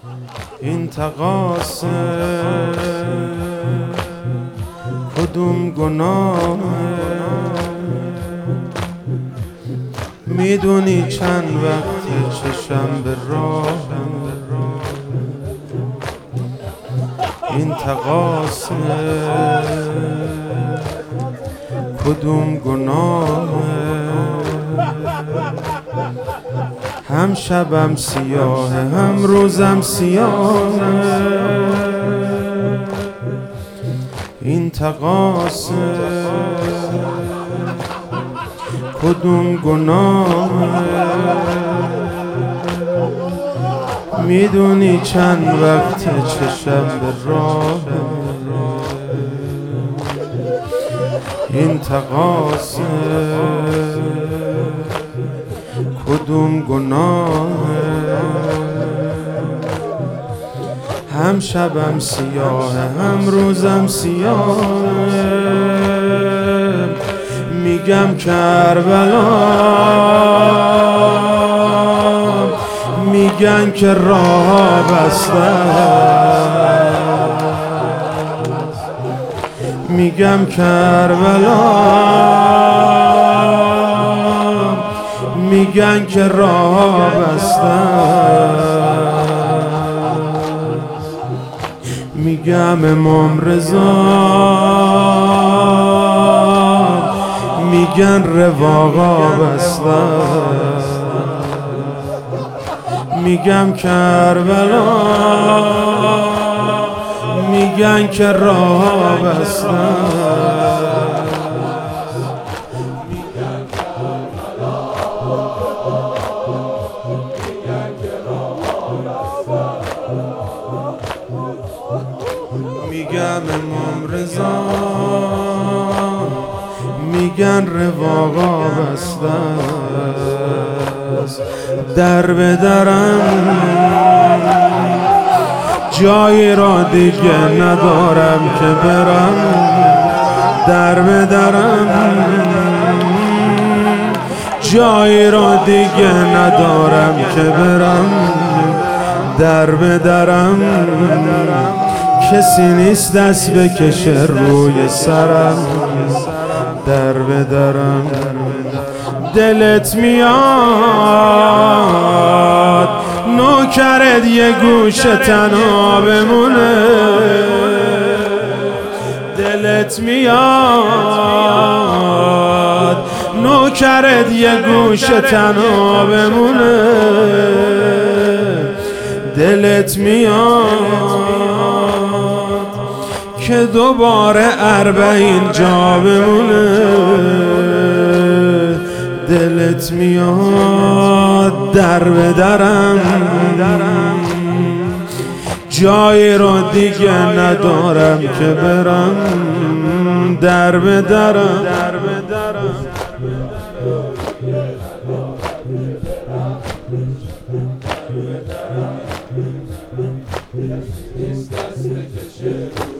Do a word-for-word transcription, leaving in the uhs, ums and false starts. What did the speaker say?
این تقاصه کدوم گناه؟ میدونی چند وقت چشم به راه؟ این تقاصه کدوم گناه؟ هم شبم سیاهه هم روزم سیاهه. این تقاصه کدوم گناه؟ میدونی چند وقت چشم به راه؟ این تقاصه کدوم گناه؟ هم شبم سیاهه هم روزم سیاهه. میگم کربلا، میگن که راه بسته است. میگم کربلا، میگن که راه بسته است. میگم امام رضا، میگن رواقا بسته است. میگم کربلا، میگن که راه بسته است. میگم امام رضا، میگن رواقا بسته است. در به درم جایی را دیگه ندارم که برم. در به درم جایی را دیگه ندارم که برم. در به درم کسی نیست دست بکشه روی سرم. در به درم دلت میاد نوکرت یه گوشه تنها بمونه. دلت میاد نوکرت یه گوشه تنها بمونه. دلت میاد که دوباره اربعین جا بمونه. دلت میاد در به درم جایی رو دیگه ندارم که برم. در به درم نیست دست بکشه